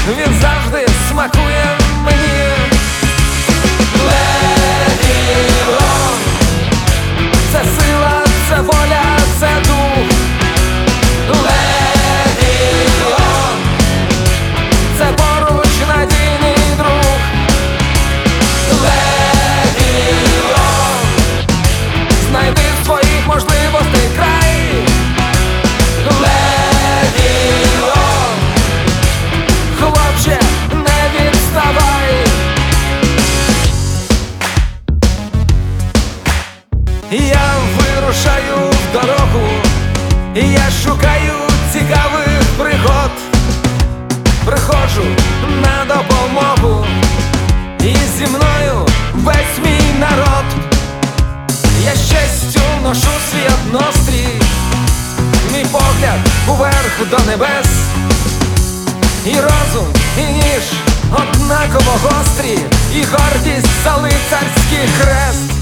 він завжди смакує мені. Легіон — це сила, це воля, це дух. Легіон — це поруч надійний друг. Легіон — знайди в своїх можливостей край. Легіон — хлопче, не відставай. Я вирушаю в дорогу, я шукаю цікавих пригод, приходжу на допомогу, і зі мною весь мій народ. Я з честю ношу свій однострій, мій погляд уверх до небес, і розум, і ніж однаково гострі, і гордість за лицарський хрест.